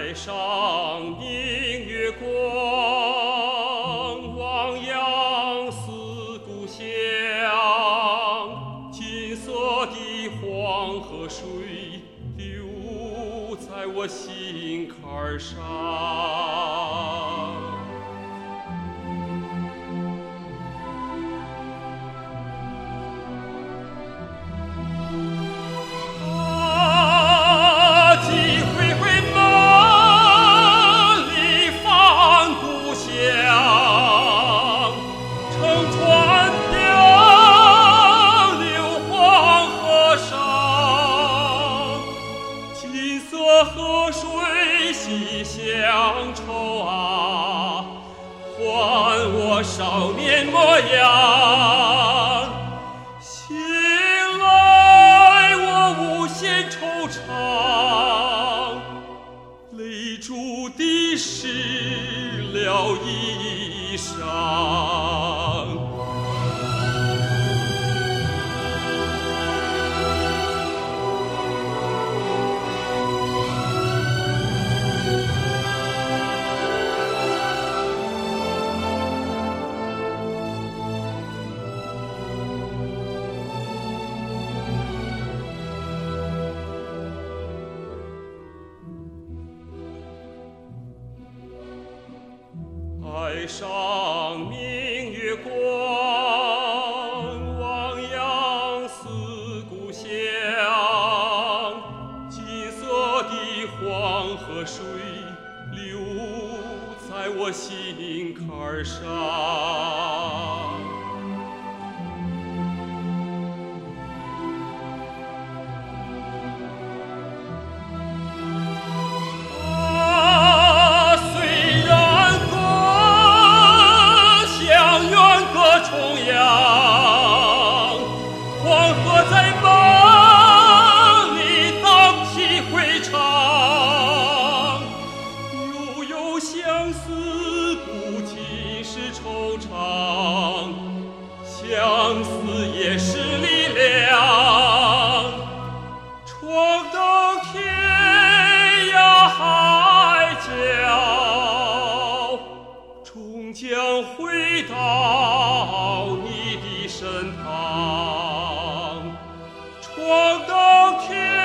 海上明月光，望杨思故乡。金色的黄河水流在我心坎上。河水细乡愁啊，还我少年模样。醒来我无限惆怅，泪珠滴湿了衣裳。海上明月光，望杨思故乡。金色的黄河水流在我心坎上。重阳，黄河在梦里荡起回肠，悠悠相思不尽是惆怅，相思也是力量，闯荡天涯海角，终将回到你的身旁，闯荡天